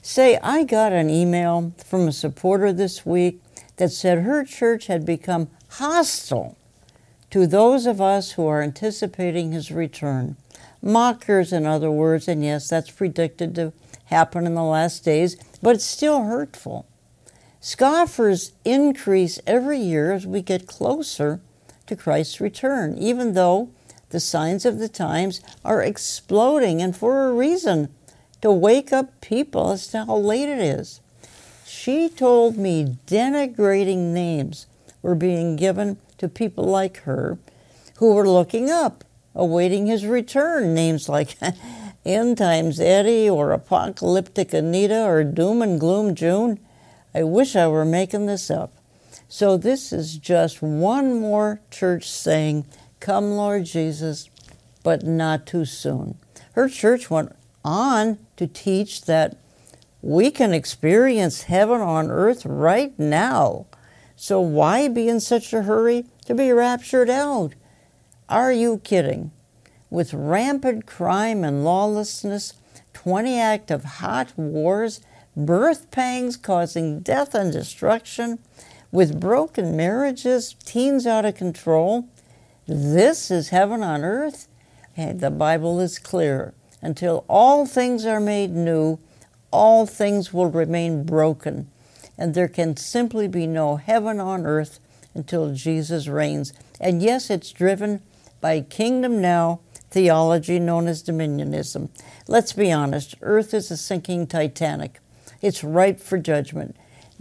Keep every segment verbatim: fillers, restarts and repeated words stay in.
Say, I got an email from a supporter this week that said her church had become hostile to those of us who are anticipating his return. Mockers, in other words, and yes, that's predicted to happen in the last days, but it's still hurtful. Scoffers increase every year as we get closer to Christ's return, even though the signs of the times are exploding, and for a reason, to wake up people as to how late it is. She told me denigrating names were being given to people like her who were looking up, awaiting his return. Names like End Times Eddie or Apocalyptic Anita or Doom and Gloom June. I wish I were making this up. So this is just one more church saying, "Come, Lord Jesus," but not too soon. Her church went on to teach that we can experience heaven on earth right now. So why be in such a hurry to be raptured out? Are you kidding? With rampant crime and lawlessness, twenty active hot wars, birth pangs causing death and destruction, with broken marriages, teens out of control, this is heaven on earth? And the Bible is clear. Until all things are made new, all things will remain broken. And there can simply be no heaven on earth until Jesus reigns. And yes, it's driven by kingdom now theology known as dominionism. Let's be honest, earth is a sinking Titanic. It's ripe for judgment.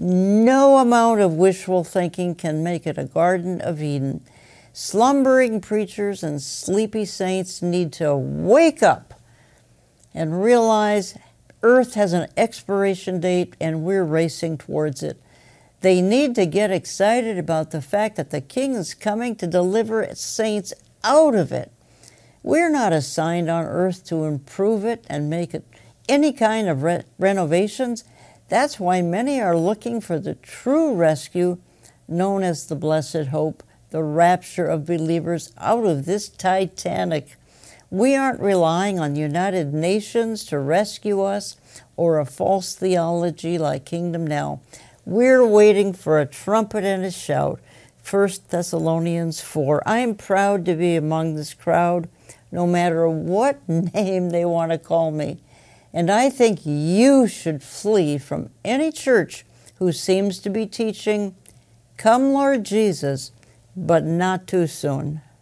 No amount of wishful thinking can make it a Garden of Eden. Slumbering preachers and sleepy saints need to wake up and realize earth has an expiration date and we're racing towards it. They need to get excited about the fact that the King is coming to deliver saints out of it. We're not assigned on earth to improve it and make it any kind of re- renovations. That's why many are looking for the true rescue known as the blessed hope, the rapture of believers out of this Titanic. We aren't relying on United Nations to rescue us or a false theology like Kingdom Now. We're waiting for a trumpet and a shout. First Thessalonians four. I'm proud to be among this crowd, no matter what name they want to call me. And I think you should flee from any church who seems to be teaching, "Come, Lord Jesus," but not too soon.